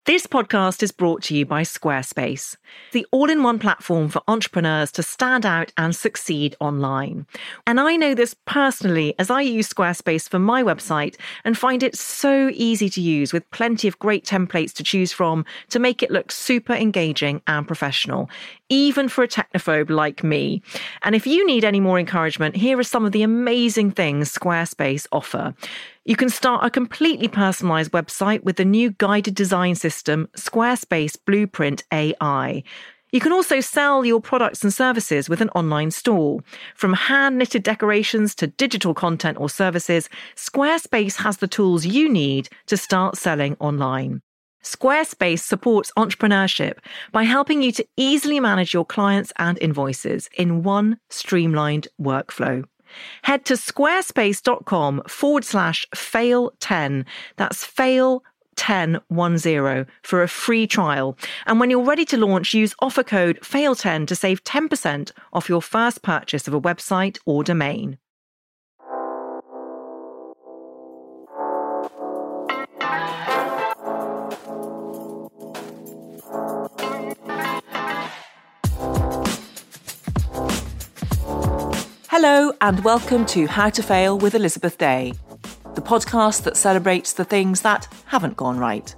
This podcast is brought to you by Squarespace, the all-in-one platform for entrepreneurs to stand out and succeed online. And I know this personally as I use Squarespace for my website and find it so easy to use with plenty of great templates to choose from to make it look super engaging and professional, even for a technophobe like me. And if you need any more encouragement, here are some of the amazing things Squarespace offer. You can start a completely personalized website with the new guided design system, Squarespace Blueprint AI. You can also sell your products and services with an online store. From hand-knitted decorations to digital content or services, Squarespace has the tools you need to start selling online. Squarespace supports entrepreneurship by helping you to easily manage your clients and invoices in one streamlined workflow. Head to squarespace.com/fail10. That's fail1010 for a free trial. And when you're ready to launch, use offer code FAIL10 to save 10% off your first purchase of a website or domain. Hello and welcome to How to Fail with Elizabeth Day, the podcast that celebrates the things that haven't gone right.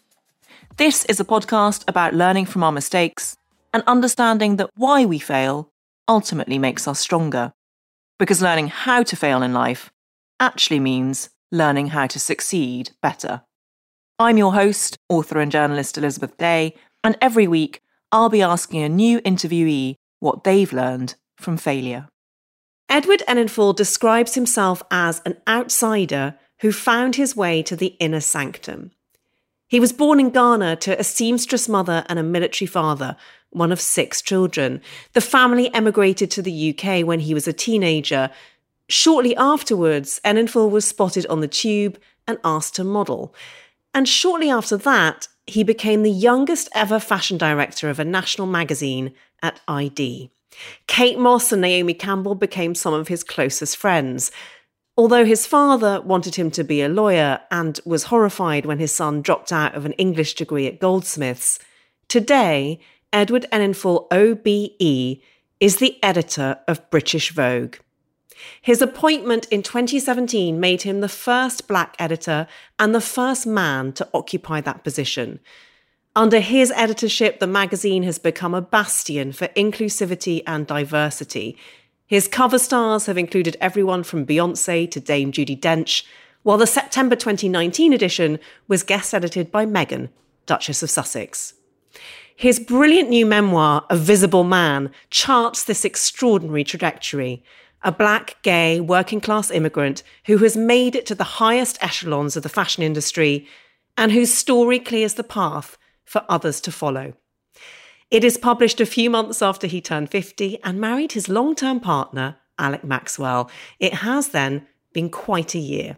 This is a podcast about learning from our mistakes and understanding that why we fail ultimately makes us stronger. Because learning how to fail in life actually means learning how to succeed better. I'm your host, author and journalist Elizabeth Day, and every week I'll be asking a new interviewee what they've learned from failure. Edward Enninful describes himself as an outsider who found his way to the inner sanctum. He was born in Ghana to a seamstress mother and a military father, one of 6 children. The family emigrated to the UK when he was a teenager. Shortly afterwards, Enninful was spotted on the tube and asked to model. And shortly after that, he became the youngest ever fashion director of a national magazine at ID. Kate Moss and Naomi Campbell became some of his closest friends. Although his father wanted him to be a lawyer and was horrified when his son dropped out of an English degree at Goldsmiths, today, Edward Enninful OBE is the editor of British Vogue. His appointment in 2017 made him the first black editor and the first man to occupy that position. Under his editorship, the magazine has become a bastion for inclusivity and diversity. His cover stars have included everyone from Beyoncé to Dame Judi Dench, while the September 2019 edition was guest edited by Meghan, Duchess of Sussex. His brilliant new memoir, A Visible Man, charts this extraordinary trajectory. A black, gay, working-class immigrant who has made it to the highest echelons of the fashion industry and whose story clears the path for others to follow. It is published a few months after he turned 50 and married his long-term partner, Alec Maxwell. It has then been quite a year.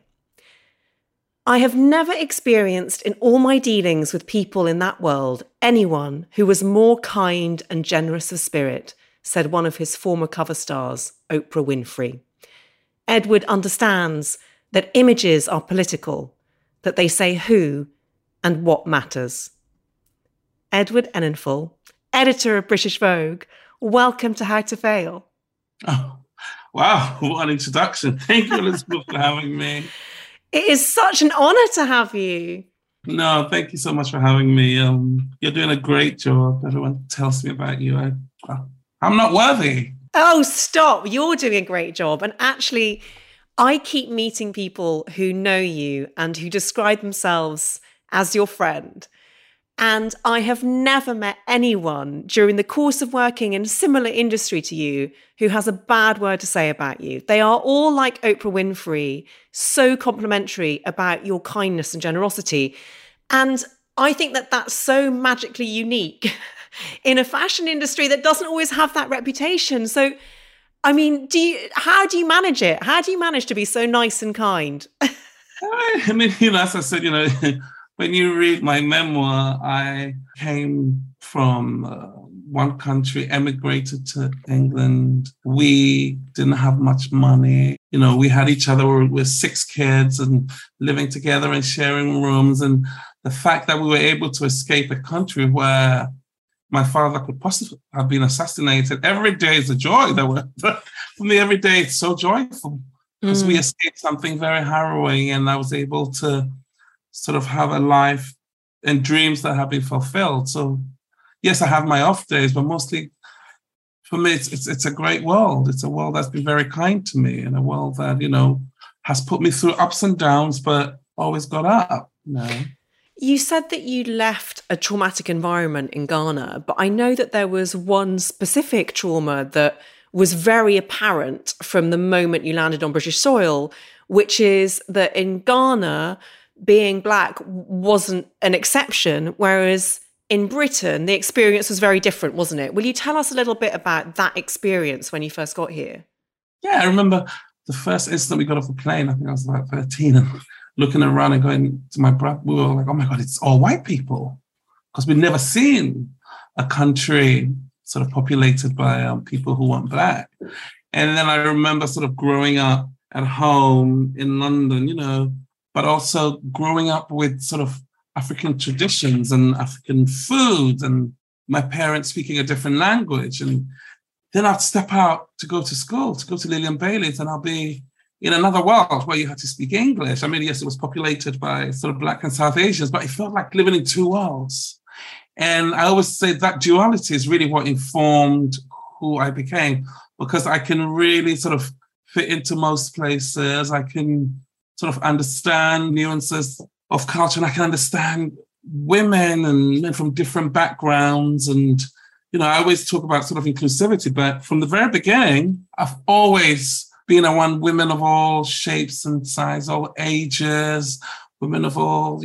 I have never experienced in all my dealings with people in that world anyone who was more kind and generous of spirit, said one of his former cover stars, Oprah Winfrey. Edward understands that images are political, that they say who and what matters. Edward Enninful, editor of British Vogue, welcome to How to Fail. Oh, wow, what an introduction. Thank you, Elizabeth, for having me. It is such an honour to have you. No, thank you so much for having me. You're doing a great job. Everyone tells me about you. I'm not worthy. Oh, stop. You're doing a great job. And actually, I keep meeting people who know you and who describe themselves as your friend. And I have never met anyone during the course of working in a similar industry to you who has a bad word to say about you. They are all like Oprah Winfrey, so complimentary about your kindness and generosity. And I think that that's so magically unique in a fashion industry that doesn't always have that reputation. So, I mean, how do you manage it? How do you manage to be so nice and kind? I mean, as I said, when you read my memoir, I came from one country, emigrated to England. We didn't have much money. We had each other with 6 kids and living together and sharing rooms. And the fact that we were able to escape a country where my father could possibly have been assassinated. Every day is a joy. For me, every day it's so joyful because we escaped something very harrowing, and I was able to sort of have a life and dreams that have been fulfilled. So yes, I have my off days, but mostly for me, it's a great world. It's a world that's been very kind to me, and a world that, has put me through ups and downs, but always got up. You said that you left a traumatic environment in Ghana, but I know that there was one specific trauma that was very apparent from the moment you landed on British soil, which is that in Ghana, being Black wasn't an exception, whereas in Britain, the experience was very different, wasn't it? Will you tell us a little bit about that experience when you first got here? Yeah, I remember the first instant we got off the plane, I think I was about 13, and looking around and going to my brother, we were like, oh my God, it's all white people. Because we'd never seen a country sort of populated by people who weren't Black. And then I remember sort of growing up at home in London, but also growing up with sort of African traditions and African foods, and my parents speaking a different language. And then I'd step out to go to school, to go to Lillian Bailey's, and I'll be in another world where you had to speak English. I mean, yes, it was populated by sort of Black and South Asians, but it felt like living in two worlds. And I always say that duality is really what informed who I became, because I can really sort of fit into most places. I can sort of understand nuances of culture, and I can understand women and men from different backgrounds. And, I always talk about sort of inclusivity, but from the very beginning, I've always been around women of all shapes and sizes, all ages, women of all,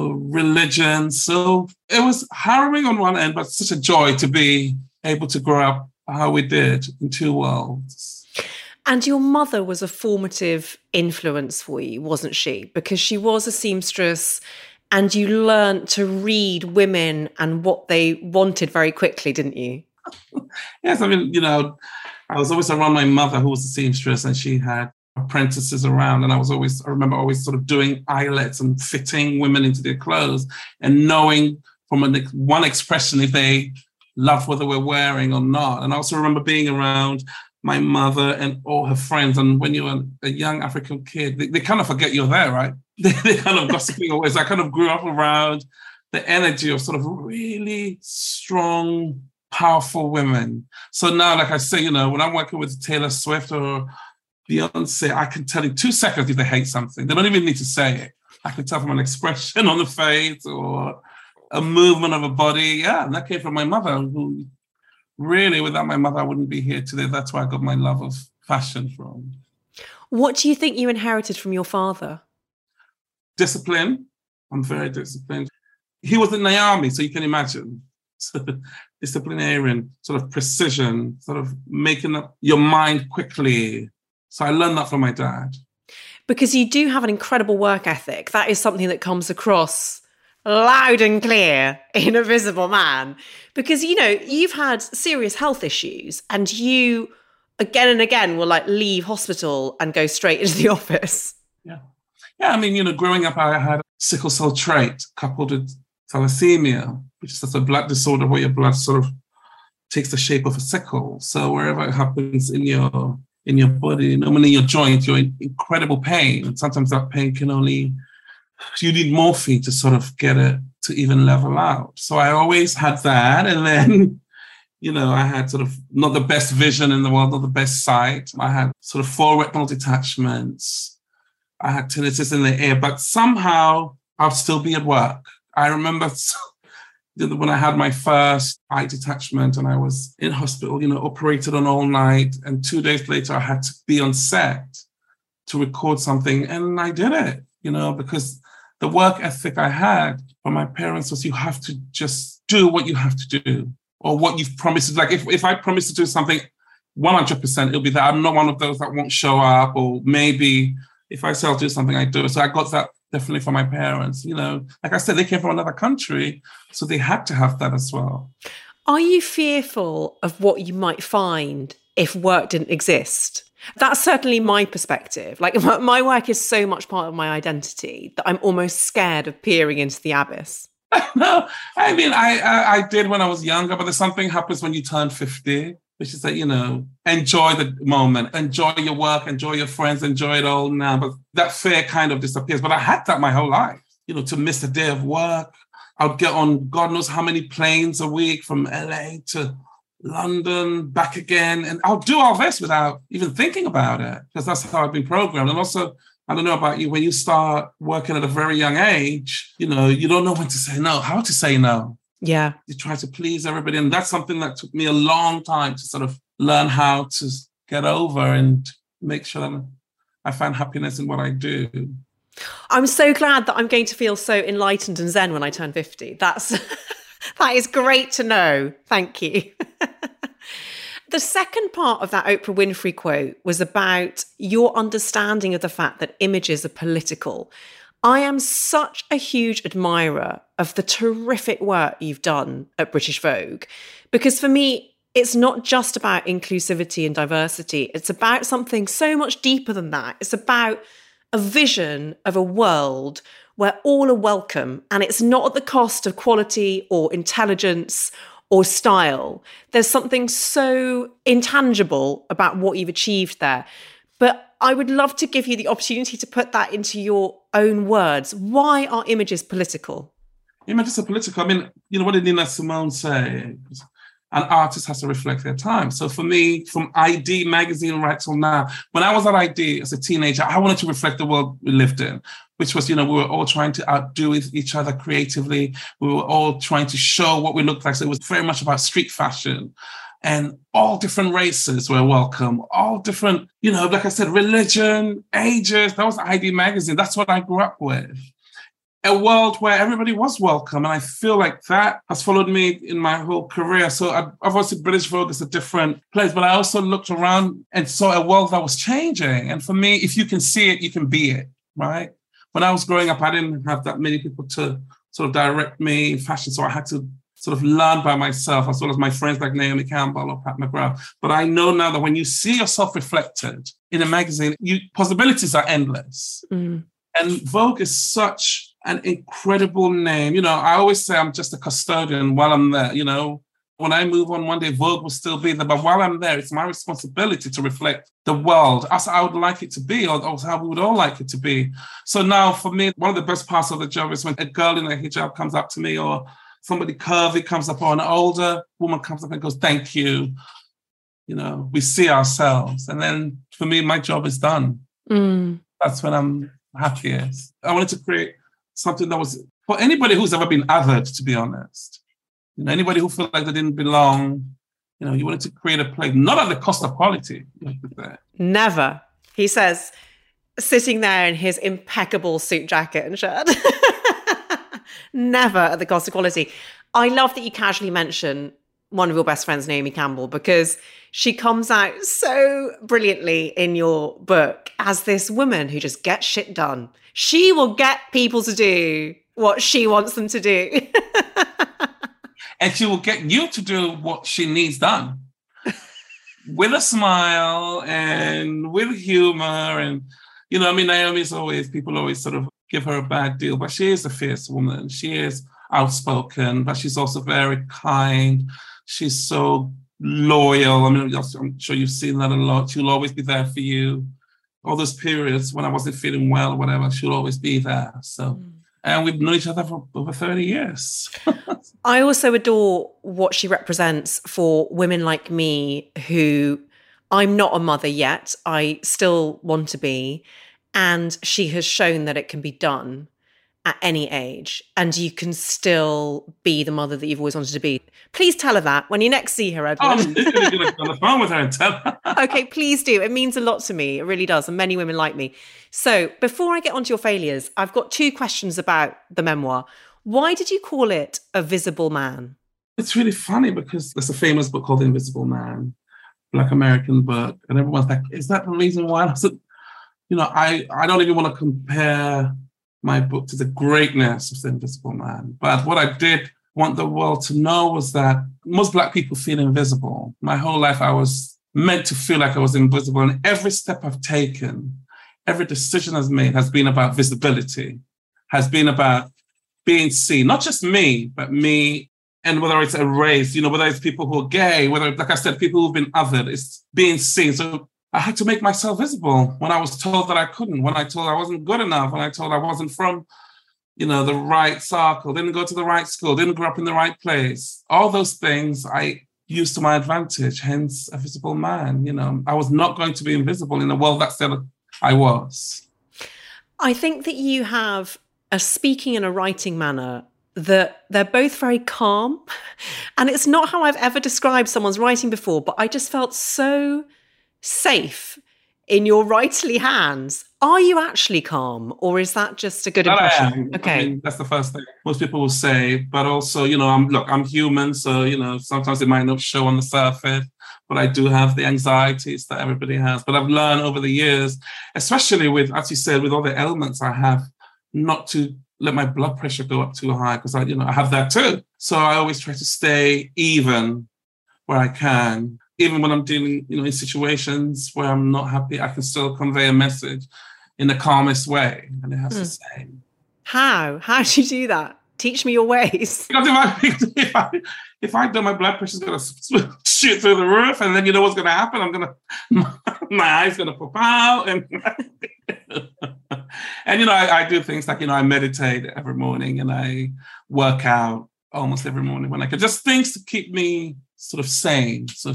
religions. So it was harrowing on one end, but such a joy to be able to grow up how we did in two worlds. And your mother was a formative influence for you, wasn't she? Because she was a seamstress, and you learned to read women and what they wanted very quickly, didn't you? Yes, I mean, I was always around my mother, who was a seamstress, and she had apprentices around. And I remember always sort of doing eyelets and fitting women into their clothes and knowing from one expression if they loved what they were wearing or not. And I also remember being around my mother and all her friends. And when you're a young African kid, they kind of forget you're there, right? They're kind of gossiping away. So I kind of grew up around the energy of sort of really strong, powerful women. So now, like I say, when I'm working with Taylor Swift or Beyonce, I can tell in 2 seconds if they hate something. They don't even need to say it. I can tell from an expression on the face or a movement of a body. Yeah, and that came from my mother, who really, without my mother, I wouldn't be here today. That's where I got my love of fashion from. What do you think you inherited from your father? Discipline. I'm very disciplined. He was in the army, so you can imagine. Disciplinarian, sort of precision, sort of making up your mind quickly. So I learned that from my dad. Because you do have an incredible work ethic. That is something that comes across loud and clear in A Visible Man. Because, you've had serious health issues, and you again and again will leave hospital and go straight into the office. Yeah. Yeah, I mean, growing up, I had sickle cell trait coupled with thalassemia, which is just a blood disorder where your blood sort of takes the shape of a sickle. So wherever it happens in your body, normally in your joint, you're in incredible pain. And sometimes that pain you need morphine to sort of get it to even level out. So I always had that. And then, I had sort of not the best vision in the world, not the best sight. I had sort of 4 retinal detachments. I had tinnitus in the ear, but somehow I'd still be at work. I remember when I had my first eye detachment and I was in hospital, operated on all night. And 2 days later, I had to be on set to record something. And I did it, because the work ethic I had from my parents was you have to just do what you have to do or what you've promised. Like if I promise to do something 100%, it'll be that. I'm not one of those that won't show up, or maybe if I say I'll do something, I do. So I got that definitely from my parents. Like I said, they came from another country, so they had to have that as well. Are you fearful of what you might find if work didn't exist? That's certainly my perspective. Like my work is so much part of my identity that I'm almost scared of peering into the abyss. No, I mean, I did when I was younger, but there's something happens when you turn 50, which is that, enjoy the moment, enjoy your work, enjoy your friends, enjoy it all now. But that fear kind of disappears. But I had that my whole life, to miss a day of work. I would get on God knows how many planes a week from LA to London, back again. And I'll do all this without even thinking about it, because that's how I've been programmed. And also, I don't know about you, when you start working at a very young age, you don't know when to say no, how to say no. Yeah. You try to please everybody. And that's something that took me a long time to sort of learn how to get over and make sure that I find happiness in what I do. I'm so glad that I'm going to feel so enlightened and zen when I turn 50. That is great to know. Thank you. The second part of that Oprah Winfrey quote was about your understanding of the fact that images are political. I am such a huge admirer of the terrific work you've done at British Vogue, because for me, it's not just about inclusivity and diversity. It's about something so much deeper than that. It's about a vision of a world where all are welcome, and it's not at the cost of quality or intelligence or style. There's something so intangible about what you've achieved there. But I would love to give you the opportunity to put that into your own words. Why are images political? Images are political. I mean, what did Nina Simone say? An artist has to reflect their time. So for me, from ID magazine right till now, when I was at ID as a teenager, I wanted to reflect the world we lived in, which was, we were all trying to outdo each other creatively. We were all trying to show what we looked like. So it was very much about street fashion. And all different races were welcome, all different, like I said, religion, ages. That was ID magazine. That's what I grew up with. A world where everybody was welcome. And I feel like that has followed me in my whole career. So obviously British Vogue is a different place, but I also looked around and saw a world that was changing. And for me, if you can see it, you can be it, right? When I was growing up, I didn't have that many people to sort of direct me in fashion. So I had to sort of learn by myself, as well as my friends like Naomi Campbell or Pat McGrath. But I know now that when you see yourself reflected in a magazine, possibilities are endless. Mm. And Vogue is such an incredible name. I always say I'm just a custodian while I'm there. When I move on one day, Vogue will still be there. But while I'm there, it's my responsibility to reflect the world as I would like it to be, or how we would all like it to be. So now for me, one of the best parts of the job is when a girl in a hijab comes up to me, or somebody curvy comes up, or an older woman comes up and goes, thank you. We see ourselves. And then for me, my job is done. Mm. That's when I'm happiest. I wanted to create something that was for anybody who's ever been othered, to be honest. Anybody who felt like they didn't belong, you wanted to create a place, not at the cost of quality. Never. He says, sitting there in his impeccable suit jacket and shirt. Never at the cost of quality. I love that you casually mention one of your best friends, Naomi Campbell, because she comes out so brilliantly in your book as this woman who just gets shit done. She will get people to do what she wants them to do. And she will get you to do what she needs done. With a smile and with humor. And, Naomi's people always sort of give her a bad deal, but she is a fierce woman. She is outspoken, but she's also very kind. She's so loyal. I'm sure you've seen that a lot. She'll always be there for you. All those periods when I wasn't feeling well or whatever, she'll always be there. So, and we've known each other for over 30 years. I also adore what she represents for women like me who, I'm not a mother yet. I still want to be. And she has shown that it can be done at any age, and you can still be the mother that you've always wanted to be. Please tell her that when you next see her, Edward. I'm literally going to get on the phone with her and tell her. Okay, please do. It means a lot to me. It really does, and many women like me. So before I get onto your failures, I've got 2 questions about the memoir. Why did you call it A Visible Man? It's really funny because there's a famous book called The Invisible Man, Black American book, and everyone's like, is that the reason why? I said, I don't even want to compare my book to the greatness of The Invisible Man. But what I did want the world to know was that most Black people feel invisible. My whole life, I was meant to feel like I was invisible. And every step I've taken, every decision I've made has been about visibility, has been about being seen, not just me, but me. And whether it's a race, whether it's people who are gay, whether, like I said, people who've been othered, it's being seen. So I had to make myself visible when I was told that I couldn't, when I told I wasn't good enough, when I told I wasn't from, the right circle, didn't go to the right school, didn't grow up in the right place. All those things I used to my advantage, hence a visible man. I was not going to be invisible in a world that said I was. I think that you have a speaking and a writing manner that they're both very calm. And it's not how I've ever described someone's writing before, but I just felt so safe in your writerly hands. Are you actually calm, or is that just a good impression? Okay. I mean, that's the first thing most people will say, but also, I'm human. So, sometimes it might not show on the surface, but I do have the anxieties that everybody has. But I've learned over the years, especially with, as you said, with all the ailments I have, not to let my blood pressure go up too high, because I have that too. So I always try to stay even where I can. Even when I'm dealing, in situations where I'm not happy, I can still convey a message in the calmest way. And it has to say. How do you do that? Teach me your ways. Because if I do, my blood pressure's going to shoot through the roof, and then you know what's going to happen. My eyes going to pop out, and and I do things like I meditate every morning, and I work out almost every morning when I can. Just things to keep me sort of sane. So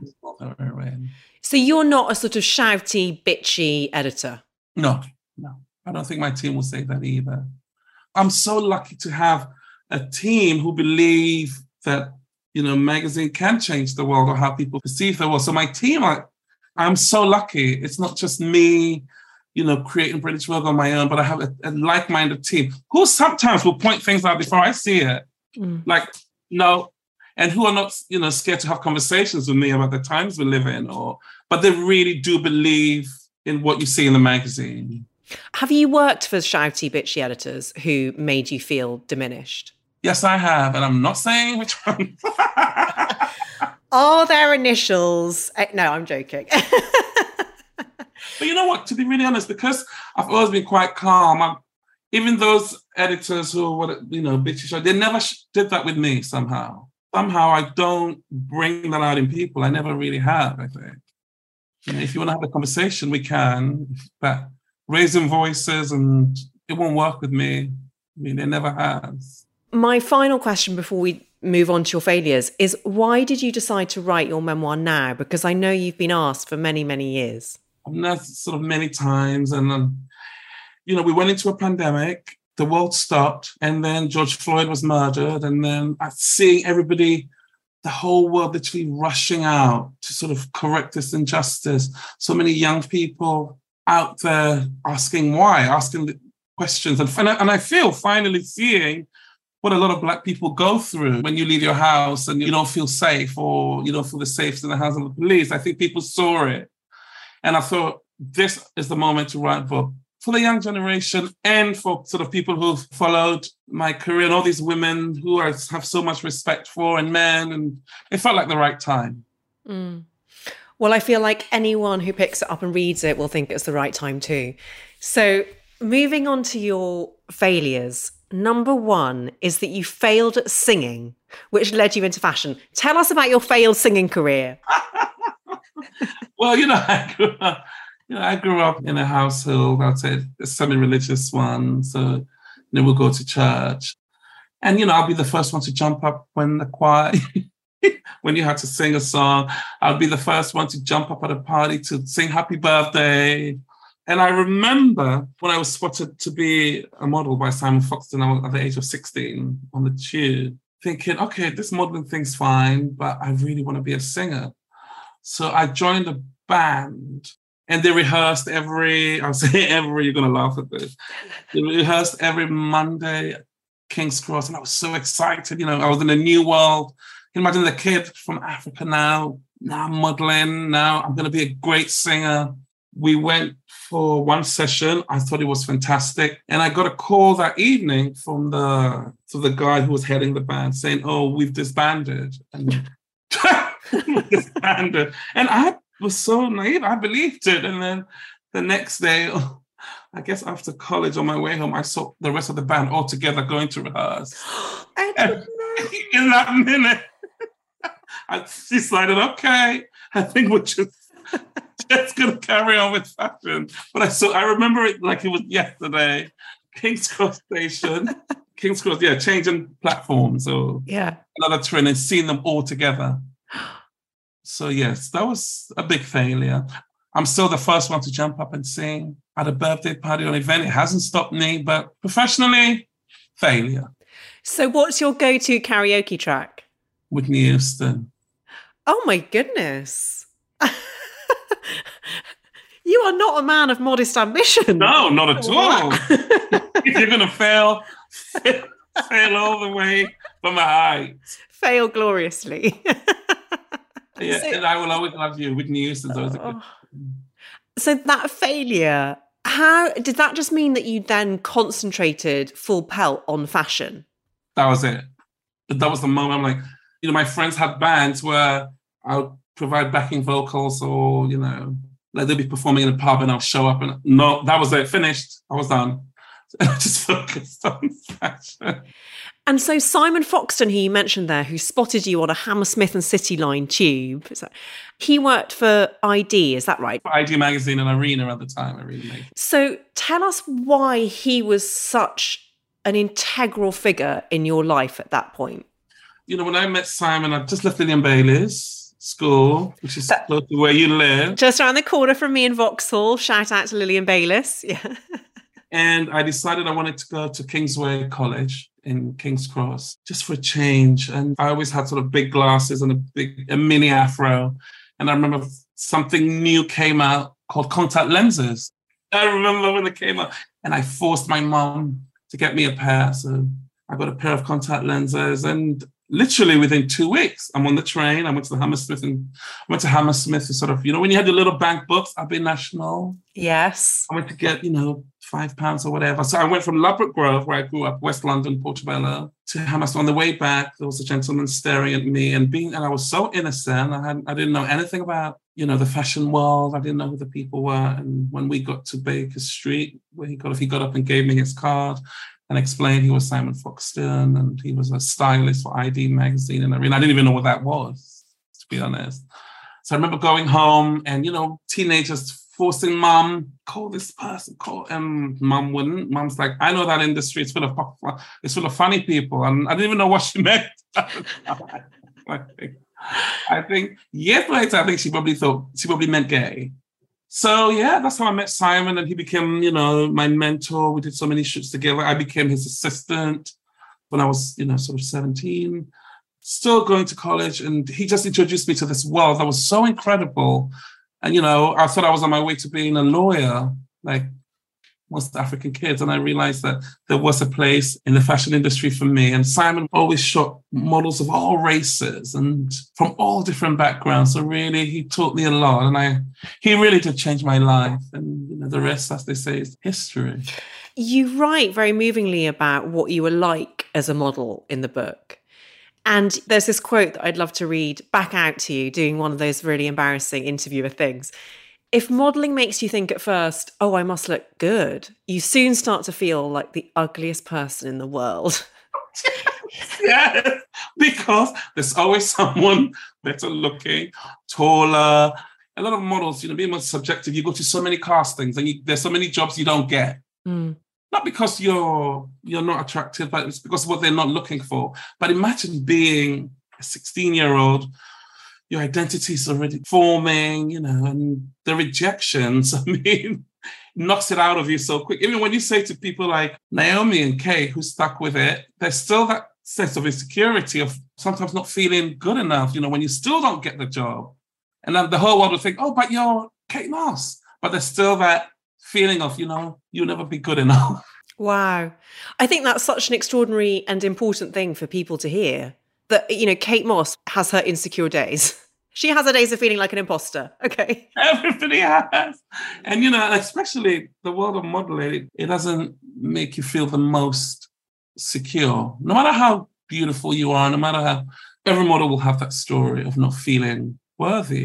you're not a sort of shouty, bitchy editor? No. I don't think my team will say that either. I'm so lucky to have a team who believe that, magazine can change the world or how people perceive the world. So my team, I'm so lucky. It's not just me, creating British Vogue on my own, but I have a like-minded team who sometimes will point things out before I see it. Like, no, and who are not, scared to have conversations with me about the times we live in, but they really do believe in what you see in the magazine. Have you worked for shouty, bitchy editors who made you feel diminished? Yes, I have, and I'm not saying which one. Are there initials? No, I'm joking. But you know what? To be really honest, because I've always been quite calm, even those editors who were, bitchy, they never did that with me somehow. Somehow I don't bring that out in people. I never really have, I think. If you want to have a conversation, we can. But raising voices, and it won't work with me. I mean, it never has. My final question before we move on to your failures is, why did you decide to write your memoir now? Because I know you've been asked for many, many years. I've asked sort of many times. And, we went into a pandemic. The world stopped. And then George Floyd was murdered. And then seeing everybody, the whole world literally rushing out to sort of correct this injustice. So many young people out there asking the questions. And I feel finally seeing what a lot of Black people go through when you leave your house and you don't feel safe, or you don't feel the safety in the hands of the police. I think people saw it. And I thought, this is the moment to write a book for the young generation and for sort of people who've followed my career and all these women who I have so much respect for, and men. And it felt like the right time. Well, I feel like anyone who picks it up and reads it will think it's the right time too. So moving on to your failures. Number one is that you failed at singing, which led you into fashion. Tell us about your failed singing career. Well, I grew up in a household, I'd say a semi-religious one. So, we'll go to church. And, I'll be the first one to jump up when the choir, when you had to sing a song. I'll be the first one to jump up at a party to sing happy birthday. And I remember when I was spotted to be a model by Simon Foxton at the age of 16 on the tube, thinking, okay, this modeling thing's fine, but I really want to be a singer. So I joined a band, and they rehearsed you're going to laugh at this. They rehearsed every Monday at King's Cross, and I was so excited. I was in a new world. You can imagine the kid from Africa now I'm modeling, now I'm going to be a great singer. We went for one session. I thought it was fantastic. And I got a call that evening from the guy who was heading the band saying, oh, we've disbanded. And disbanded. And I had was so naive. I believed it. And then the next day, I guess after college on my way home, I saw the rest of the band all together going to rehearse. Edward, no. In that minute, I decided, okay, I think we're just going to carry on with fashion. But I remember it like it was yesterday. King's Cross Station. King's Cross, changing platforms. So another train and seeing them all together. So yes, that was a big failure. I'm still the first one to jump up and sing at a birthday party or an event. It hasn't stopped me, but professionally, failure. So what's your go-to karaoke track? Whitney Houston. Oh my goodness. You are not a man of modest ambition. No, not at all. If you're going to fail all the way from a height. Fail gloriously. And I will always love you. Whitney Houston's always a good. So that failure, how did that just mean that you then concentrated full pelt on fashion? That was it. That was the moment. I'm like, my friends had bands where I would provide backing vocals or, like they'd be performing in a pub and I'll show up and no, that was it. Finished. I was done. I just focused on fashion. And so Simon Foxton, who you mentioned there, who spotted you on a Hammersmith and City Line tube, he worked for ID, is that right? For ID Magazine and Arena at the time. Arena Magazine. So tell us why he was such an integral figure in your life at that point. When I met Simon, I just left Lillian Baylis School, which is close to where you live. Just around the corner from me in Vauxhall. Shout out to Lillian Baylis. Yeah. And I decided I wanted to go to Kingsway College in King's Cross, just for a change. And I always had sort of big glasses and a mini afro. And I remember something new came out called contact lenses. I remember when it came out and I forced my mom to get me a pair. So I got a pair of contact lenses and literally within 2 weeks, I'm on the train. I went to Hammersmith and sort of, when you had your little bank books, Abbey National. Yes. I went to get, £5 or whatever. So I went from Ladbroke Grove, where I grew up, West London, Portobello, to Hammersmith. On the way back, there was a gentleman staring at me and I was so innocent. I didn't know anything about, the fashion world. I didn't know who the people were. And when we got to Baker Street, where he got up and gave me his card and explained he was Simon Foxton and he was a stylist for ID Magazine and everything. I didn't even know what that was, to be honest. So I remember going home and, teenagers forcing mom, call this person, and mom wouldn't. Mom's like, I know that industry, it's full of funny people. And I didn't even know what she meant. I think years later, she probably meant gay. So yeah, that's how I met Simon and he became, my mentor. We did so many shoots together. I became his assistant when I was, sort of 17, still going to college. And he just introduced me to this world that was so incredible. And, I thought I was on my way to being a lawyer, like most African kids. And I realized that there was a place in the fashion industry for me. And Simon always shot models of all races and from all different backgrounds. So really, he taught me a lot. And he really did change my life. And, the rest, as they say, is history. You write very movingly about what you were like as a model in the book. And there's this quote that I'd love to read back out to you, doing one of those really embarrassing interviewer things. If modelling makes you think at first, oh, I must look good, you soon start to feel like the ugliest person in the world. Yes, because there's always someone better looking, taller. A lot of models, being more subjective, you go to so many castings and there's so many jobs you don't get. Mm. Not because you're not attractive, but it's because of what they're not looking for. But imagine being a 16-year-old, your identity is already forming, and the rejections, knocks it out of you so quick. Even when you say to people like Naomi and Kate, who stuck with it, there's still that sense of insecurity of sometimes not feeling good enough, when you still don't get the job. And then the whole world will think, oh, but you're Kate Moss. But there's still that feeling of, you'll never be good enough. Wow. I think that's such an extraordinary and important thing for people to hear. That, Kate Moss has her insecure days. She has her days of feeling like an imposter. Okay. Everybody has. And, especially the world of modeling, it doesn't make you feel the most secure. No matter how beautiful you are, no matter how, every model will have that story of not feeling worthy.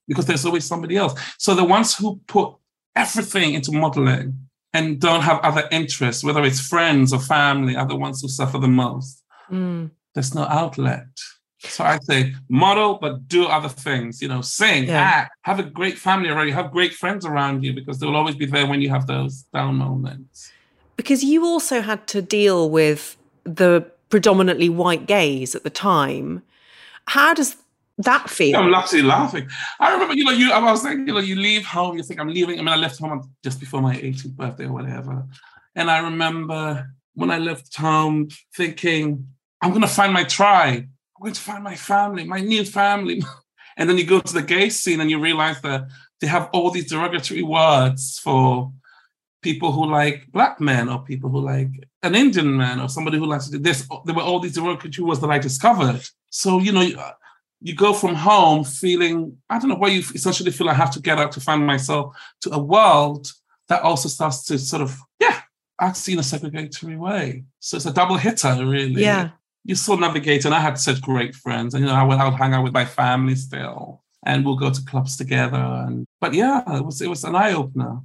because there's always somebody else. So the ones who put everything into modeling and don't have other interests, whether it's friends or family, are the ones who suffer the most. There's no outlet. So I say model, but do other things, sing, act, have a great family around you, have great friends around you, because they will always be there when you have those down moments. Because you also had to deal with the predominantly white gaze at the time. How does that feel? I'm actually laughing. I remember, I was saying, you leave home, you think I'm leaving. I mean, I left home just before my 18th birthday or whatever. And I remember when I left home thinking, I'm going to find my tribe. I'm going to find my family, my new family. And then you go to the gay scene and you realize that they have all these derogatory words for people who like Black men, or people who like an Indian man, or somebody who likes to do this. There were all these derogatory words that I discovered. So, you go from home feeling, I don't know, where you essentially feel I have to get out to find myself, to a world that also starts to sort of, act in a segregatory way. So it's a double hitter, really. Yeah. You still navigate, and I had such great friends, and I would hang out with my family still, and we'll go to clubs together. But it was an eye opener.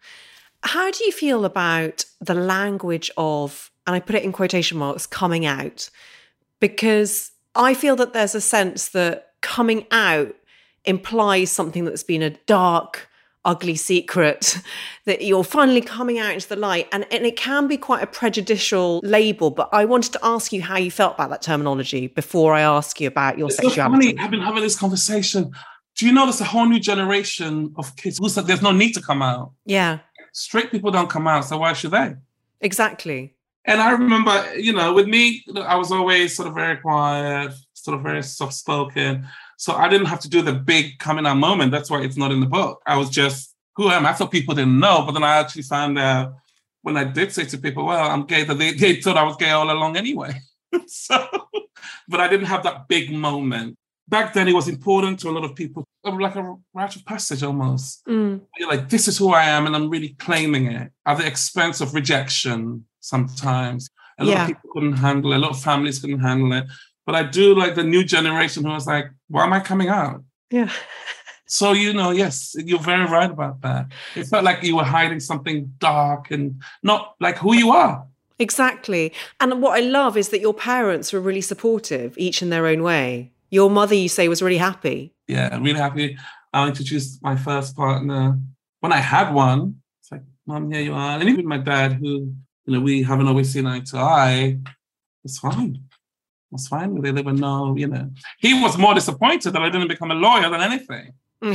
How do you feel about the language of, and I put it in quotation marks, coming out? Because I feel that there's a sense that coming out implies something that's been a dark, ugly secret, that you're finally coming out into the light. And it can be quite a prejudicial label. But I wanted to ask you how you felt about that terminology before I ask you about your sexuality. So funny. I've been having this conversation. Do you know there's a whole new generation of kids who said there's no need to come out? Yeah. Straight people don't come out, so why should they? Exactly. And I remember, with me, I was always sort of very quiet, sort of very soft-spoken. So I didn't have to do the big coming out moment. That's why it's not in the book. I was just, who am I? I thought people didn't know, but then I actually found out when I did say to people, well, I'm gay, that they thought I was gay all along anyway. But I didn't have that big moment. Back then, it was important to a lot of people, like a rite of passage almost. You're like, this is who I am, and I'm really claiming it at the expense of rejection sometimes. A lot of people couldn't handle it. A lot of families couldn't handle it. But I do like the new generation who was like, why am I coming out? Yeah. So, yes, you're very right about that. It felt like you were hiding something dark and not like who you are. Exactly. And what I love is that your parents were really supportive, each in their own way. Your mother, you say, was really happy. Yeah, I'm really happy. I introduced my first partner when I had one. It's like, Mom, here you are. And even my dad, who, we haven't always seen eye to eye, it's fine. It's fine. They were no, He was more disappointed that I didn't become a lawyer than anything.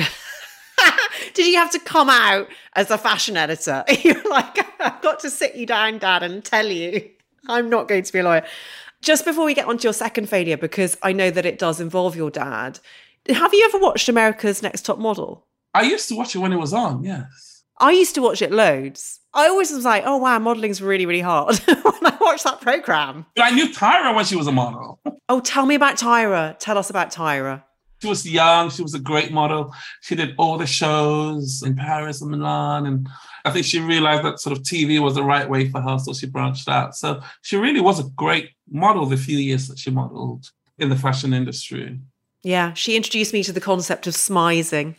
Did you have to come out as a fashion editor? You're like, I've got to sit you down, Dad, and tell you I'm not going to be a lawyer. Just before we get on to your second failure, because I know that it does involve your dad, have you ever watched America's Next Top Model? I used to watch it when it was on, yes. I used to watch it loads. I always was like, oh, wow, modeling's really, really hard when I watched that programme. But I knew Tyra when she was a model. Oh, tell me about Tyra. Tell us about Tyra. She was young. She was a great model. She did all the shows in Paris and Milan. And I think she realized that sort of TV was the right way for her, so she branched out. So she really was a great model the few years that she modeled in the fashion industry. Yeah, she introduced me to the concept of smizing.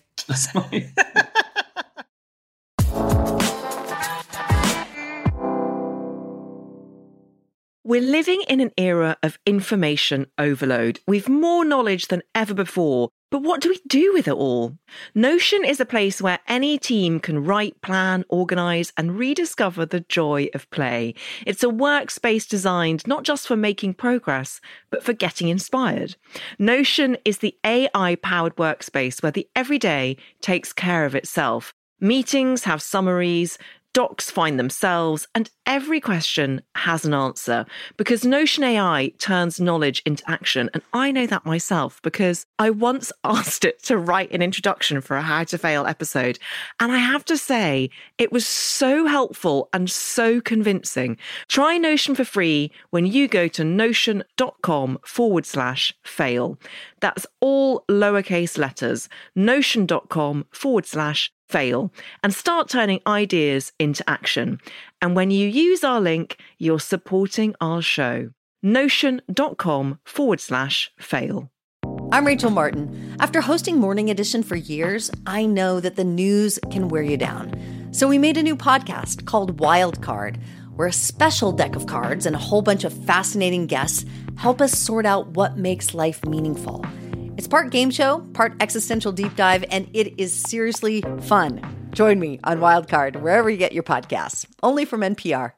We're living in an era of information overload. We've more knowledge than ever before. But what do we do with it all? Notion is a place where any team can write, plan, organise and rediscover the joy of play. It's a workspace designed not just for making progress, but for getting inspired. Notion is the AI-powered workspace where the everyday takes care of itself. Meetings have summaries, docs find themselves, and every question has an answer because Notion AI turns knowledge into action. And I know that myself because I once asked it to write an introduction for a How to Fail episode. And I have to say, it was so helpful and so convincing. Try Notion for free when you go to notion.com/fail. That's all lowercase letters, notion.com/fail, and start turning ideas into action. And when you use our link, you're supporting our show. Notion.com/fail. I'm Rachel Martin. After hosting Morning Edition for years, I know that the news can wear you down. So we made a new podcast called Wild Card, where a special deck of cards and a whole bunch of fascinating guests help us sort out what makes life meaningful. It's part game show, part existential deep dive, and it is seriously fun. Join me on Wild Card, wherever you get your podcasts, only from NPR.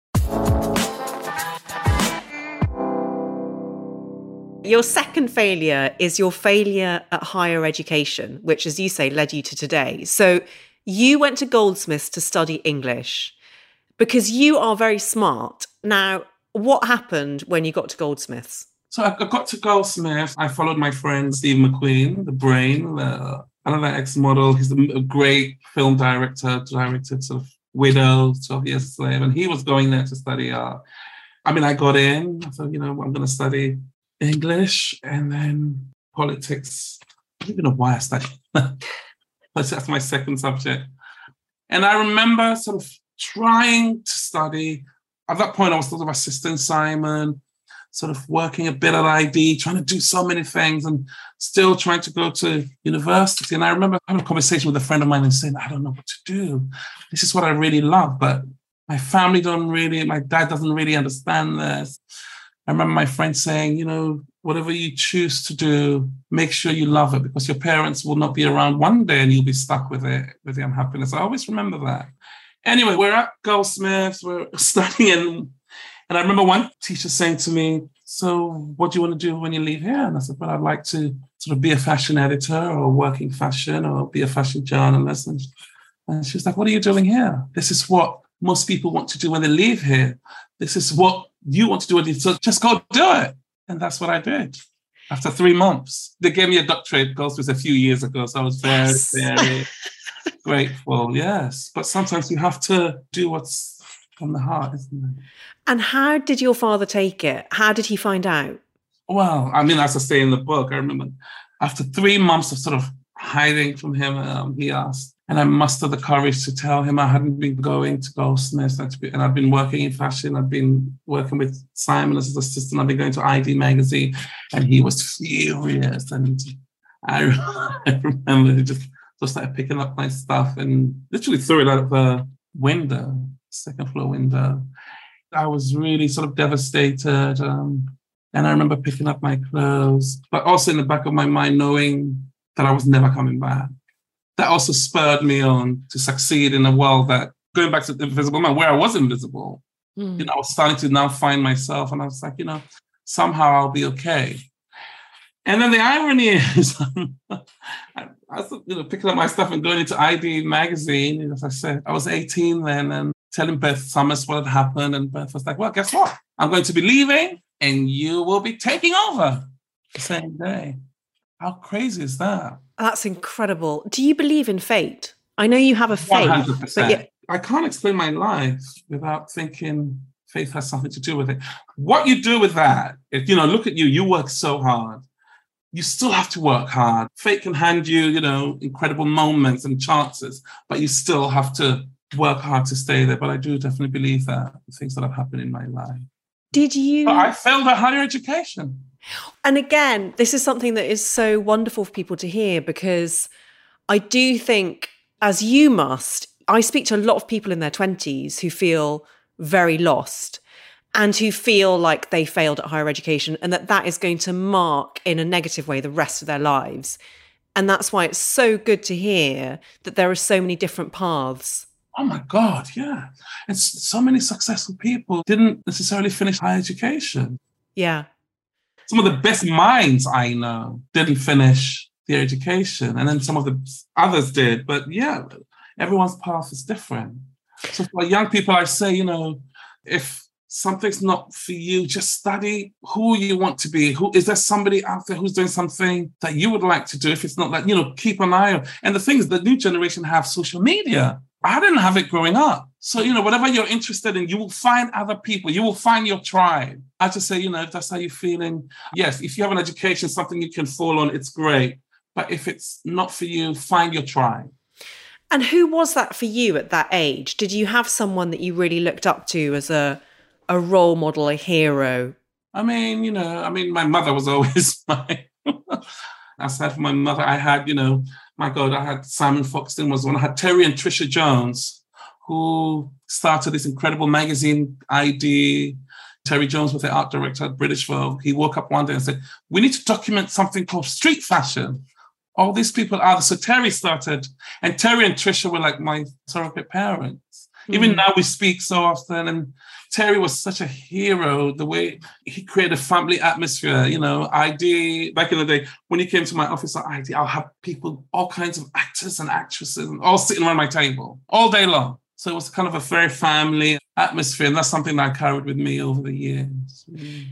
Your second failure is your failure at higher education, which, as you say, led you to today. So you went to Goldsmiths to study English because you are very smart. Now, what happened when you got to Goldsmiths? So I got to Goldsmiths. I followed my friend Steve McQueen, the brain, another ex-model. He's a great film director, directed sort of Widow, 12 Years a Slave, and he was going there to study art. I got in. I thought, I'm going to study English and then politics. I don't even know why I studied. That's my second subject. And I remember sort of trying to study. At that point, I was sort of assistant Simon, sort of working a bit at ID, trying to do so many things and still trying to go to university. And I remember having a conversation with a friend of mine and saying, I don't know what to do. This is what I really love, but my family my dad doesn't really understand this. I remember my friend saying, whatever you choose to do, make sure you love it because your parents will not be around one day and you'll be stuck with it, with the unhappiness. I always remember that. Anyway, we're at Goldsmiths, we're studying, and I remember one teacher saying to me, so what do you want to do when you leave here? And I said, well, I'd like to sort of be a fashion editor or work in fashion or be a fashion journalist. And she was like, what are you doing here? This is what most people want to do when they leave here. This is what you want to do. So just go do it. And that's what I did. After 3 months, they gave me a doctorate at Goldsmiths a few years ago. So I was very, very grateful. Yes. But sometimes you have to do what's from the heart, isn't it? And how did your father take it? How did he find out? Well, as I say in the book, I remember after 3 months of sort of hiding from him, he asked, and I mustered the courage to tell him I hadn't been going to Goldsmiths and I'd been working in fashion. I'd been working with Simon as his assistant. I'd been going to ID magazine, and he was furious. And I remember he just started picking up my stuff and literally threw it out of the window, second floor window. I was really sort of devastated. And I remember picking up my clothes, but also in the back of my mind knowing that I was never coming back. That also spurred me on to succeed in a world that, going back to the Invisible Man, where I was invisible, I was starting to now find myself, and I was like, somehow I'll be okay. And then the irony is, I was picking up my stuff and going into ID magazine. As I said, I was 18 then, and telling Beth Summers what had happened, and Beth was like, well, guess what? I'm going to be leaving, and you will be taking over the same day. How crazy is that? That's incredible. Do you believe in fate? I know you have a faith. 100%. But I can't explain my life without thinking faith has something to do with it. What you do with that, look at you, you work so hard. You still have to work hard. Fate can hand you, incredible moments and chances, but you still have to work hard to stay there. But I do definitely believe that the things that have happened in my life. Did you? But I failed at higher education. And again, this is something that is so wonderful for people to hear, because I do think, as you must, I speak to a lot of people in their 20s who feel very lost and who feel like they failed at higher education, and that is going to mark in a negative way the rest of their lives. And that's why it's so good to hear that there are so many different paths. Oh my God, yeah. And so many successful people didn't necessarily finish higher education. Yeah. Some of the best minds I know didn't finish their education, and then some of the others did. But yeah, everyone's path is different. So for young people, I say, if something's not for you, just study who you want to be. Is there somebody out there who's doing something that you would like to do? If it's not that, keep an eye on. And the thing is, the new generation have social media. I didn't have it growing up. So, whatever you're interested in, you will find other people. You will find your tribe. I just say, if that's how you're feeling, yes, if you have an education, something you can fall on, it's great. But if it's not for you, find your tribe. And who was that for you at that age? Did you have someone that you really looked up to as a role model, a hero? My mother was always my Aside from my mother, I had, my God, I had Simon Foxton was one. I had Terry and Trisha Jones, who started this incredible magazine, ID. Terry Jones was the art director at British Vogue. He woke up one day and said, we need to document something called street fashion. All these people are. So Terry started, and Terry and Trisha were like my surrogate parents. Even now we speak so often, and Terry was such a hero, the way he created a family atmosphere. ID, back in the day, when he came to my office at ID, I'll have people, all kinds of actors and actresses, all sitting around my table all day long. So it was kind of a very family atmosphere, and that's something that I carried with me over the years.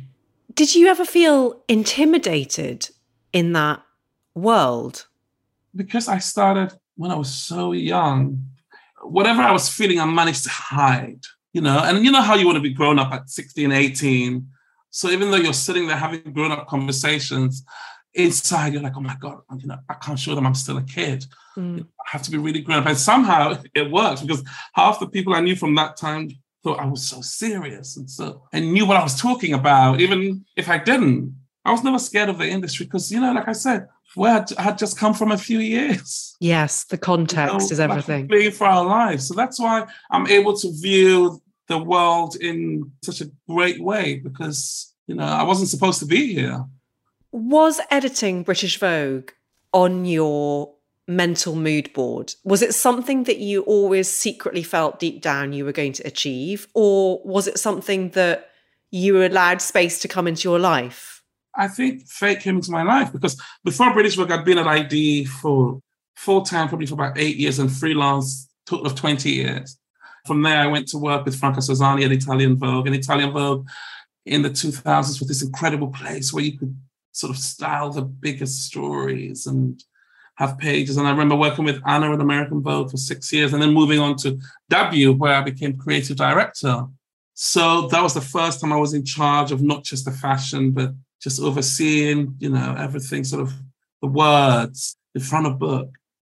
Did you ever feel intimidated in that world? Because I started when I was so young, whatever I was feeling, I managed to hide, and you know how you want to be grown up at 16, 18. So even though you're sitting there having grown-up conversations, inside you're like, oh my God, I can't show them I'm still a kid. I have to be really grown up. And somehow it works, because half the people I knew from that time thought I was so serious and knew what I was talking about, even if I didn't. I was never scared of the industry because, like I said, I had just come from a few years. Yes, the context is everything. Playing for our lives. So that's why I'm able to view the world in such a great way, because, I wasn't supposed to be here. Was editing British Vogue on your mental mood board? Was it something that you always secretly felt deep down you were going to achieve? Or was it something that you allowed space to come into your life? I think fate came into my life, because before British Vogue, I'd been at ID for full-time, probably for about 8 years, and freelance, total of 20 years. From there, I went to work with Franca Sozzani at Italian Vogue. And Italian Vogue in the 2000s was this incredible place where you could sort of style the biggest stories and have pages. And I remember working with Anna at American Vogue for 6 years, and then moving on to W, where I became creative director. So that was the first time I was in charge of not just the fashion, but just overseeing, everything, sort of the words, the front of book,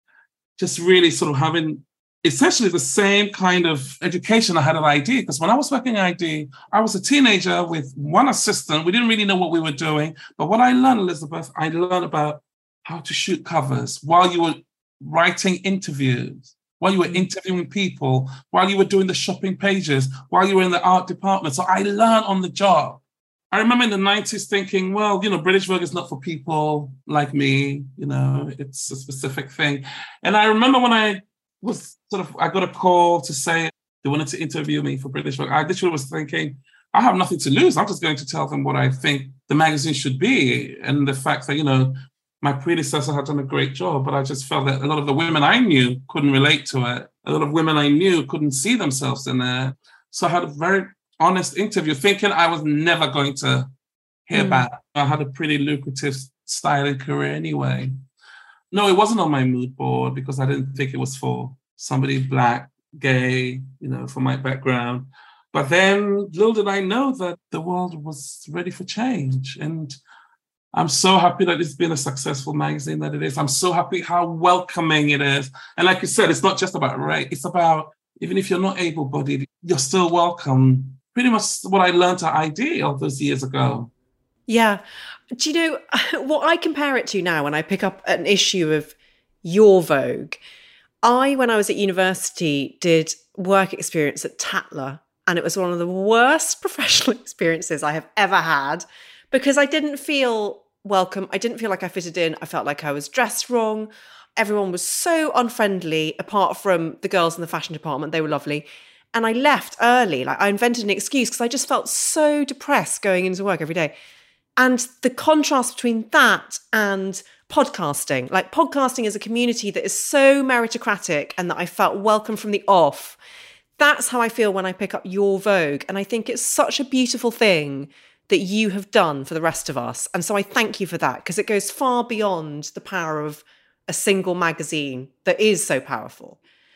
just really sort of having essentially the same kind of education I had at ID. Because when I was working at ID, I was a teenager with one assistant. We didn't really know what we were doing. But what I learned, Elizabeth, I learned about how to shoot covers while you were writing interviews, while you were interviewing people, while you were doing the shopping pages, while you were in the art department. So I learned on the job. I remember in the 90s thinking, well, British Vogue is not for people like me, it's a specific thing. And I remember when I got a call to say they wanted to interview me for British Vogue. I literally was thinking, I have nothing to lose. I'm just going to tell them what I think the magazine should be. And the fact that, my predecessor had done a great job, but I just felt that a lot of the women I knew couldn't relate to it. A lot of women I knew couldn't see themselves in there. So I had a very honest interview, thinking I was never going to hear back. I had a pretty lucrative styling career anyway. No, it wasn't on my mood board, because I didn't think it was for somebody Black, gay, for my background. But then little did I know that the world was ready for change. And I'm so happy that it's been a successful magazine that it is. I'm so happy how welcoming it is. And like you said, it's not just about race. It's about, even if you're not able-bodied, you're still welcome. Pretty much what I learned at ID all those years ago. Yeah. Do you know what I compare it to now when I pick up an issue of your Vogue? When I was at university, did work experience at Tatler, and it was one of the worst professional experiences I have ever had, because I didn't feel welcome. I didn't feel like I fitted in. I felt like I was dressed wrong. Everyone was so unfriendly, apart from the girls in the fashion department. They were lovely. And I left early. I invented an excuse because I just felt so depressed going into work every day. And the contrast between that and podcasting, podcasting is a community that is so meritocratic and that I felt welcome from the off. That's how I feel when I pick up your Vogue. And I think it's such a beautiful thing that you have done for the rest of us. And so I thank you for that, because it goes far beyond the power of a single magazine that is so powerful.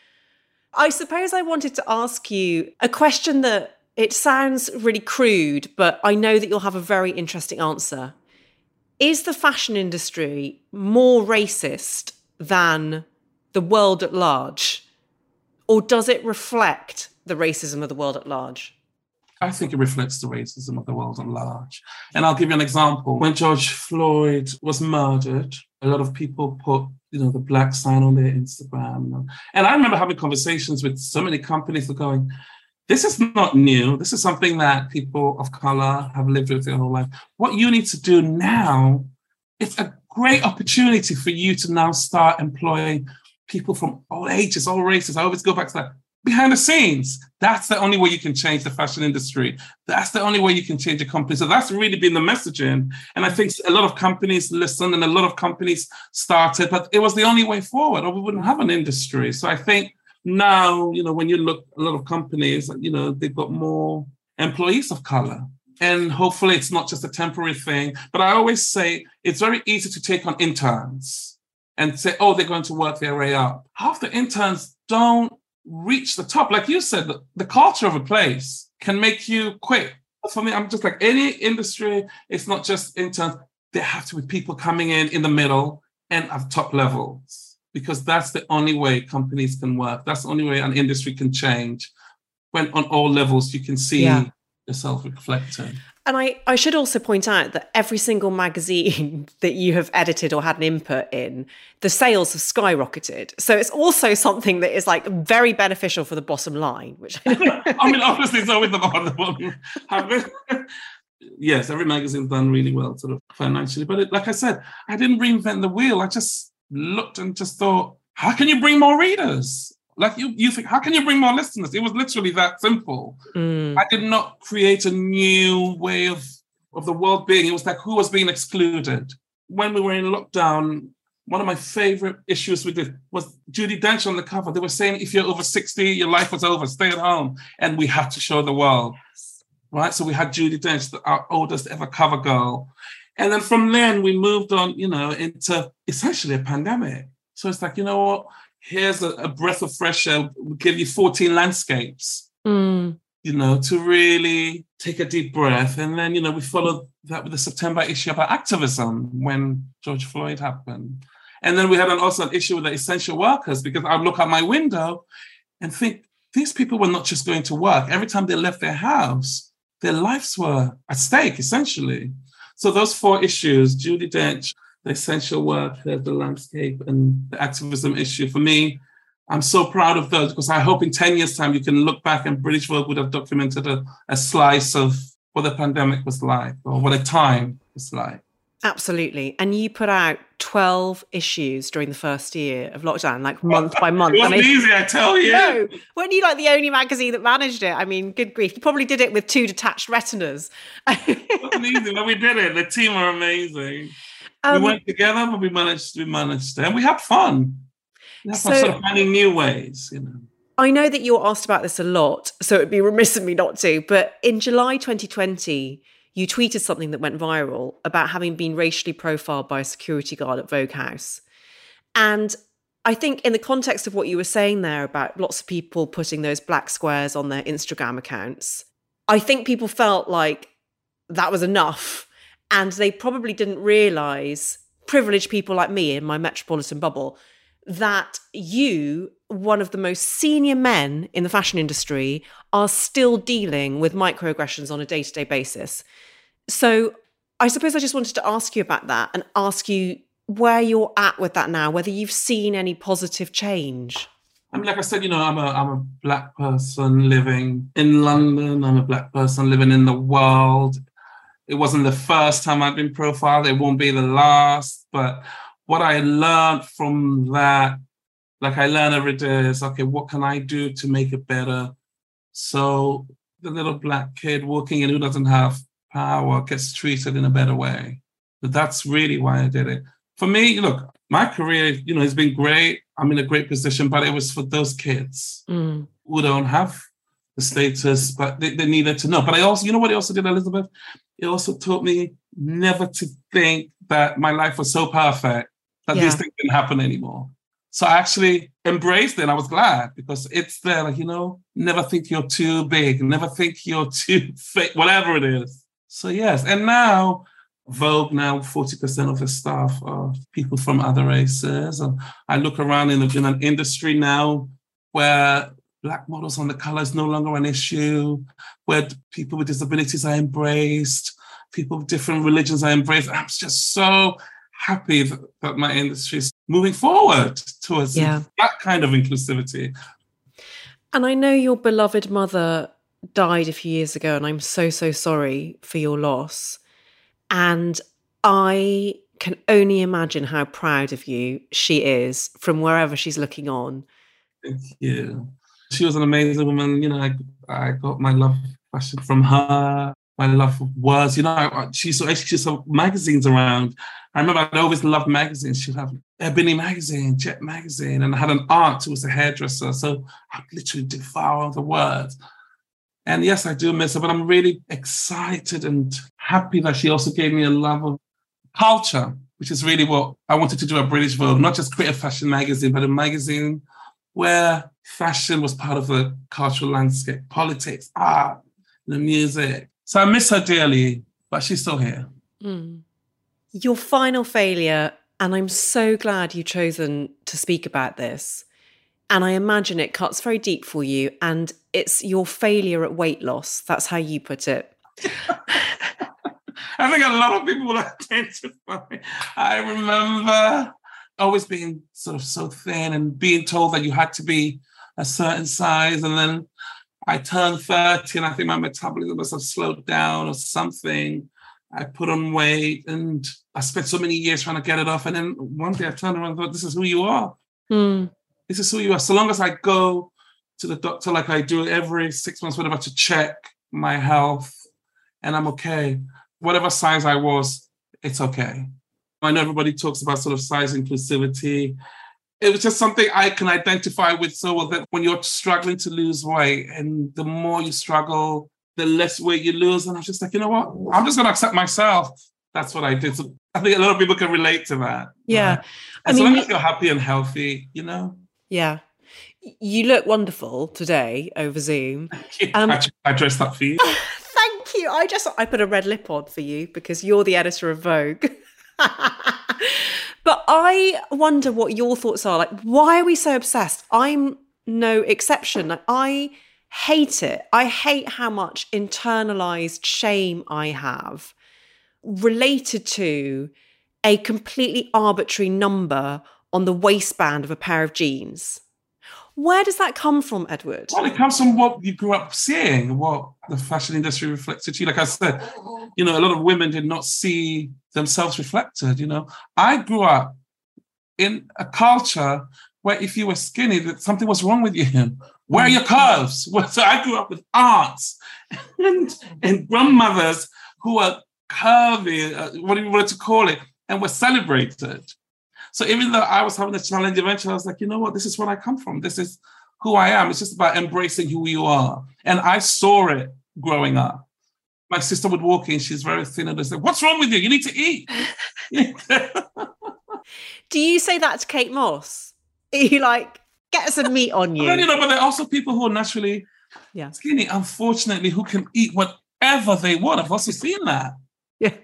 I suppose I wanted to ask you a question that it sounds really crude, but I know that you'll have a very interesting answer. Is the fashion industry more racist than the world at large? Or does it reflect the racism of the world at large? I think it reflects the racism of the world at large. And I'll give you an example. When George Floyd was murdered, a lot of people put, the black sign on their Instagram. And I remember having conversations with so many companies that going, this is not new. This is something that people of color have lived with their whole life. What you need to do now, it's a great opportunity for you to now start employing people from all ages, all races. I always go back to that. Behind the scenes, that's the only way you can change the fashion industry. That's the only way you can change a company. So that's really been the messaging. And I think a lot of companies listened and a lot of companies started, but it was the only way forward, or we wouldn't have an industry. So I think now, when you look at a lot of companies, they've got more employees of color. And hopefully it's not just a temporary thing. But I always say it's very easy to take on interns and say, oh, they're going to work their way up. Half the interns don't reach the top. Like you said, the culture of a place can make you quit. For me, I'm just like any industry, it's not just interns. There have to be people coming in the middle and at top levels, because that's the only way companies can work. That's the only way an industry can change, when on all levels you can see yourself reflected. And I should also point out that every single magazine that you have edited or had an input in, the sales have skyrocketed. So it's also something that is like very beneficial for the bottom line, which I mean, obviously it's always the bottom. Yes, every magazine's done really well sort of financially. But like I said, I didn't reinvent the wheel. I just looked and just thought, how can you bring more readers? Like you think, how can you bring more listeners? It was literally that simple. I did not create a new way of the world being. It was like, who was being excluded? When we were in lockdown, one of my favorite issues we did was Judi Dench on the cover. They were saying, if you're over 60, your life was over, stay at home. And we had to show the world, right? So we had Judi Dench, our oldest ever cover girl. And then from then we moved on, into essentially a pandemic. So it's like, you know what? Here's a breath of fresh air. We'll give you 14 landscapes, to really take a deep breath. And then, we followed that with the September issue about activism when George Floyd happened. And then we had also an issue with the essential workers, because I look out my window and think, these people were not just going to work. Every time they left their house, their lives were at stake, essentially. So those 4 issues, Judi Dench, the essential work, the landscape, and the activism issue. For me, I'm so proud of those, because I hope in 10 years' time you can look back and British Vogue would have documented a slice of what the pandemic was like, or what a time was like. Absolutely. And you put out 12 issues during the first year of lockdown, like month by month. It wasn't easy, I tell you. No, weren't you like the only magazine that managed it? I mean, good grief. You probably did it with 2 detached retinas. It wasn't easy, but we did it. The team were amazing. We went together, but we managed it. And we had fun. We had fun sort of finding new ways, I know that you were asked about this a lot, so it'd be remiss of me not to. But in July 2020, you tweeted something that went viral about having been racially profiled by a security guard at Vogue House. And I think in the context of what you were saying there about lots of people putting those black squares on their Instagram accounts, I think people felt like that was enough. And they probably didn't realise, privileged people like me in my metropolitan bubble, that you, one of the most senior men in the fashion industry, are still dealing with microaggressions on a day-to-day basis. So I suppose I just wanted to ask you about that and ask you where you're at with that now, whether you've seen any positive change. I mean, like I said, I'm a Black person living in London. I'm a Black person living in the world. It wasn't the first time I've been profiled. It won't be the last. But what I learned from that, like I learn every day, is, okay, what can I do to make it better? So the little Black kid walking in who doesn't have power gets treated in a better way. But that's really why I did it. For me, look, my career, has been great. I'm in a great position, but it was for those kids who don't have the status, but they needed to know. But I also, what it also did, Elizabeth? It also taught me never to think that my life was so perfect that these things didn't happen anymore. So I actually embraced it, and I was glad, because it's there, like, never think you're too big, never think you're too fake, whatever it is. So yes, and now, Vogue, 40% of the staff are people from other races. And I look around in an industry now where Black models on the cover is no longer an issue, where people with disabilities are embraced, people with different religions are embraced. I'm just so happy that my industry is moving forward towards that kind of inclusivity. And I know your beloved mother died a few years ago, and I'm so, so sorry for your loss. And I can only imagine how proud of you she is from wherever she's looking on. Thank you. She was an amazing woman. You know, I got my love fashion from her, my love for words. You know, she saw magazines around. I remember I'd always loved magazines. She'd have Ebony magazine, Jet magazine, and I had an aunt who was a hairdresser. So I'd literally devour the words. And yes, I do miss her, but I'm really excited and happy that she also gave me a love of culture, which is really what I wanted to do at British Vogue, not just create a fashion magazine, but a magazine where fashion was part of the cultural landscape, politics, art, the music. So I miss her dearly, but she's still here. Mm. Your final failure, and I'm so glad you've chosen to speak about this, and I imagine it cuts very deep for you, and it's your failure at weight loss. That's how you put it. I think a lot of people will identify. I remember always being sort of so thin and being told that you had to be a certain size. And then I turned 30 and I think my metabolism must have slowed down or something. I put on weight and I spent so many years trying to get it off. And then one day I turned around and thought, this is who you are. Mm. This is who you are. So long as I go to the doctor like I do every 6 months, whatever, to check my health, and I'm okay. Whatever size I was, it's okay. I know everybody talks about sort of size inclusivity. It was just something I can identify with so well, that when you're struggling to lose weight and the more you struggle, the less weight you lose. And I was just like, you know what? I'm just going to accept myself. That's what I did. So I think a lot of people can relate to that. Yeah. Right? As long as you're happy and healthy, you know? Yeah. You look wonderful today over Zoom. I dressed up for you. Thank you. I put a red lip on for you because you're the editor of Vogue. But I wonder what your thoughts are. Like, why are we so obsessed? I'm no exception. Like, I hate it. I hate how much internalized shame I have related to a completely arbitrary number on the waistband of a pair of jeans. Where does that come from, Edward? Well, it comes from what you grew up seeing, what the fashion industry reflected to you. Like I said, you know, a lot of women did not see themselves reflected, you know. I grew up in a culture where if you were skinny, that something was wrong with you. Where are your curves? So I grew up with aunts and grandmothers who were curvy, what do you want to call it, and were celebrated. So even though I was having a challenge, eventually I was like, you know what? This is where I come from. This is who I am. It's just about embracing who you are. And I saw it growing up. My sister would walk in, she's very thin, and I said, what's wrong with you? You need to eat. Do you say that to Kate Moss? Are you like, get some meat on you? But there are also people who are naturally skinny, unfortunately, who can eat whatever they want. I've also seen that. Yeah.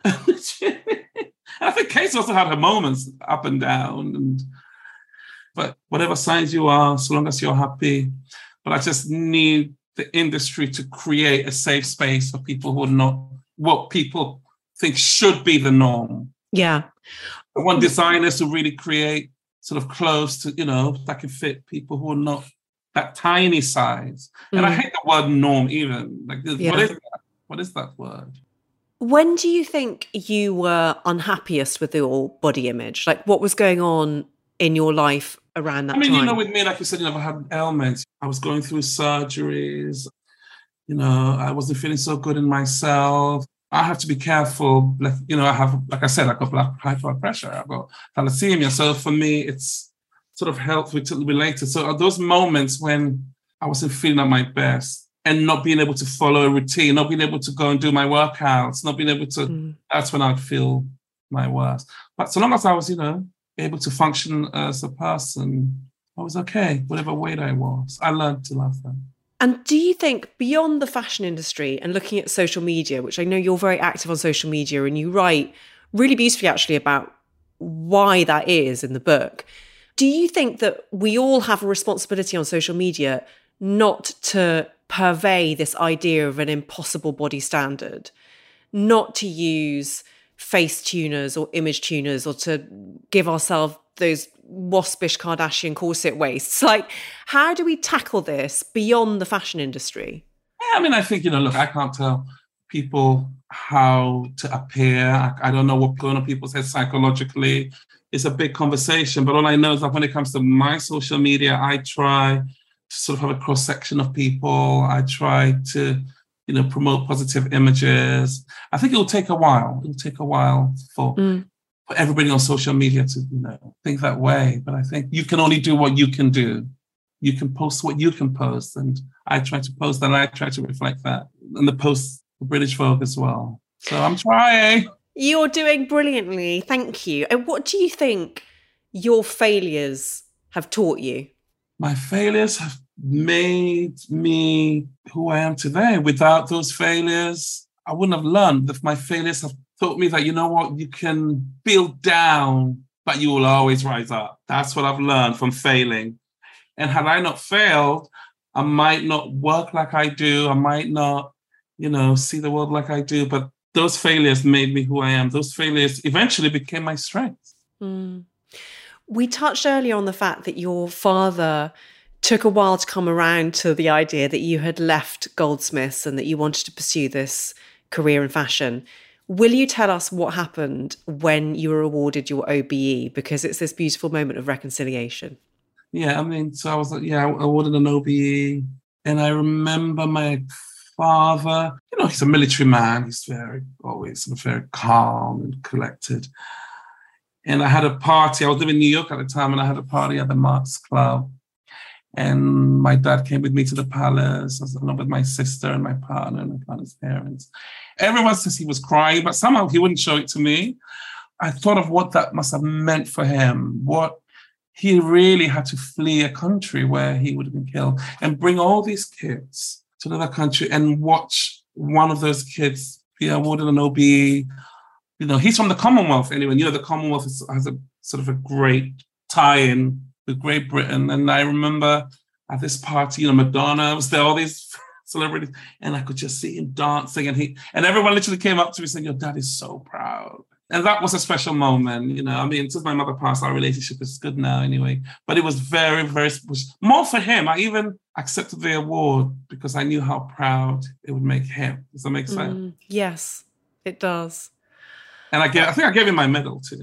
I think Kate also had her moments up and down. But whatever size you are, so long as you're happy. But I just need the industry to create a safe space for people who are not what people think should be the norm. Yeah. I want designers to really create sort of clothes to, you know, that can fit people who are not that tiny size. And I hate the word norm even. Like, what is that? What is that word? When do you think you were unhappiest with your body image? Like, what was going on in your life around that time? You know, with me, like you said, you know, I had ailments. I was going through surgeries. You know, I wasn't feeling so good in myself. I have to be careful. Like, you know, I have, like I said, I got high blood pressure. I've got thalassemia. So for me, it's sort of health related. So are those moments when I wasn't feeling at my best, and not being able to follow a routine, not being able to go and do my workouts, not being able to, that's when I'd feel my worst. But so long as I was, you know, able to function as a person, I was okay, whatever weight I was. I learned to love them. And do you think beyond the fashion industry and looking at social media, which I know you're very active on social media and you write really beautifully actually about why that is in the book, do you think that we all have a responsibility on social media not to purvey this idea of an impossible body standard, not to use face tuners or image tuners or to give ourselves those waspish Kardashian corset waists. Like, how do we tackle this beyond the fashion industry? Yeah, I mean, I think, look, I can't tell people how to appear. I don't know what's going on people's heads psychologically. It's a big conversation, but all I know is that when it comes to my social media, I try to sort of have a cross-section of people. I try to, promote positive images. I think it'll take a while. It'll take a while for everybody on social media to, think that way. But I think you can only do what you can do. You can post what you can post. And I try to post that, and I try to reflect that in the post for British Vogue as well. So I'm trying. You're doing brilliantly. Thank you. And what do you think your failures have taught you? My failures have made me who I am today. Without those failures, I wouldn't have learned. My failures have taught me that, you can build down, but you will always rise up. That's what I've learned from failing. And had I not failed, I might not work like I do. I might not, see the world like I do. But those failures made me who I am. Those failures eventually became my strength. We touched earlier on the fact that your father took a while to come around to the idea that you had left Goldsmiths and that you wanted to pursue this career in fashion. Will you tell us what happened when you were awarded your OBE? Because it's this beautiful moment of reconciliation. Yeah, I mean, so I was awarded an OBE, and I remember my father, he's a military man. He's always very calm and collected. And I had a party. I was living in New York at the time, and I had a party at the Marx Club. And my dad came with me to the palace. I was along with my sister and my partner and my partner's parents. Everyone says he was crying, but somehow he wouldn't show it to me. I thought of what that must have meant for him, what he really had to flee a country where he would have been killed and bring all these kids to another country and watch one of those kids be awarded an OBE. He's from the Commonwealth anyway. The Commonwealth has a sort of a great tie-in with Great Britain. And I remember at this party, Madonna was there, all these celebrities, and I could just see him dancing. And everyone literally came up to me saying, "Your dad is so proud." And that was a special moment. Since my mother passed, our relationship is good now anyway. But it was very, very more for him. I even accepted the award because I knew how proud it would make him. Does that make sense? Yes, it does. And I think I gave him my medal too.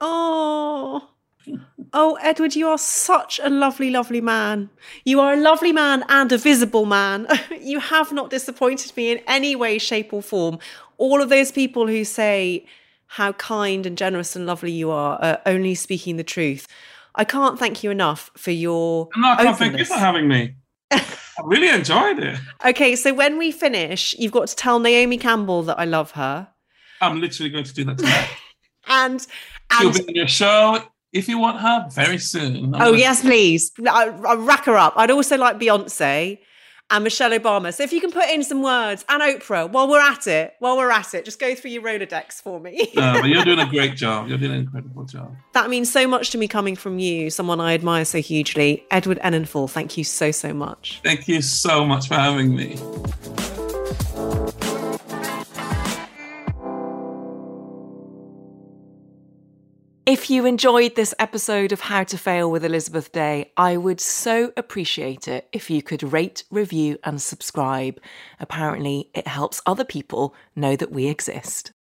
Oh, Edward, you are such a lovely, lovely man. You are a lovely man and a visible man. You have not disappointed me in any way, shape or form. All of those people who say how kind and generous and lovely you are only speaking the truth. I can't thank you enough for your openness. Thank you for having me. I really enjoyed it. Okay, so when we finish, you've got to tell Naomi Campbell that I love her. I'm literally going to do that tonight. and she'll be on your show if you want her very soon. Yes, please. I'll rack her up. I'd also like Beyonce and Michelle Obama. So if you can put in some words, and Oprah, while we're at it, just go through your Rolodex for me. No, but you're doing a great job. You're doing an incredible job. That means so much to me coming from you, someone I admire so hugely. Edward Enninful, thank you so, so much. Thank you so much for having me. If you enjoyed this episode of How to Fail with Elizabeth Day, I would so appreciate it if you could rate, review and subscribe. Apparently, it helps other people know that we exist.